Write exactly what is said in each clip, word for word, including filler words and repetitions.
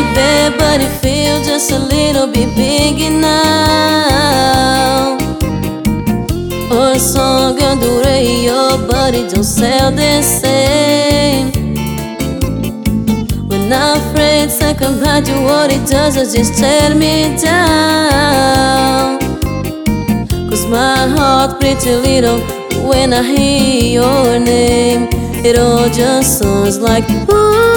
baby, but it feels just a little bit bigger now. Our song on the radio, but it don't sound the same. When our friends talk about you, what it does is just tear me down. Cause my heart pretty little when I hear your name. It all just sounds like ooh,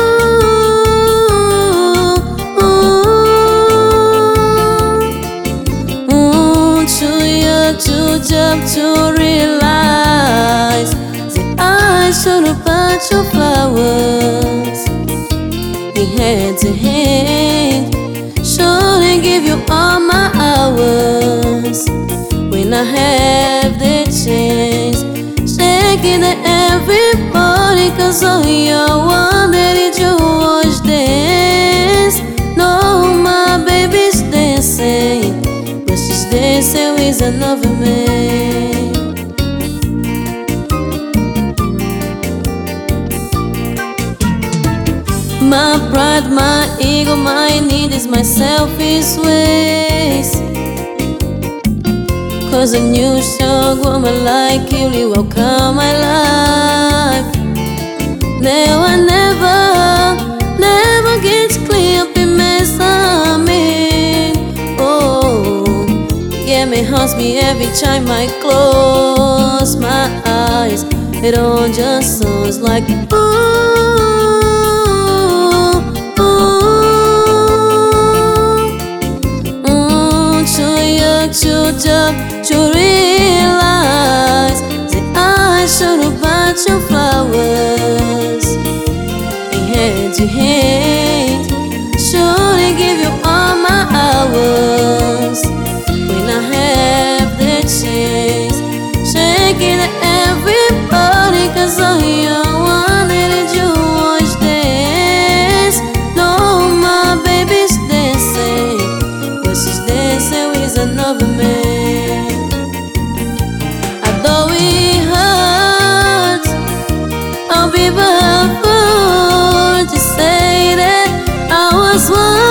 ooh, ooh. Too young, too dumb to realize that I should've bought your flowers in hand to hand. Should've give you all my hours when I have the chance. Shaking at everybody, cause all you wanted to was dance. No, my baby's dancing, but she's dancing with another man. My pride, my ego, my need is my selfish ways. Cause a new strong woman like you will welcome my life. Now I never, never get clear up in mess I'm in. Oh, yeah, me haunts me every time I close my eyes. It all just sounds like ooh, ooh, ooh. Too young, too dumb to realize that I should've bought your flowers in hand to hand. Should've give you all my hours when I have the chance. Shaking at everybody, cause all you wanted to do was dance. No, my baby's dancing, but she's dancing with another man. People have food to say that I was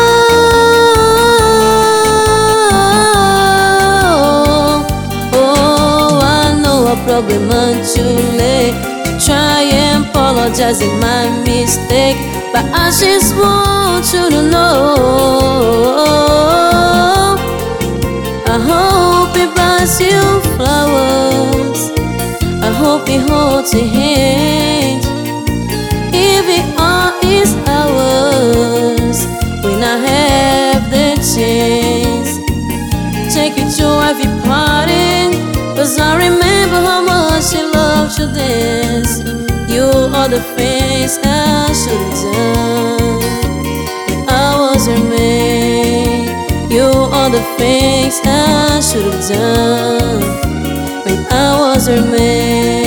wrong. Oh, I know I probably meant too late to try and apologize in my mistake, but I just want you to know I hope he buys you flowers. I hope he holds your hand. If it all is ours, when I have the chance, take you to every party, cause I remember how much you loved to dance. You are the things I should've done when I was your man. You are the things I should've done when I was your man.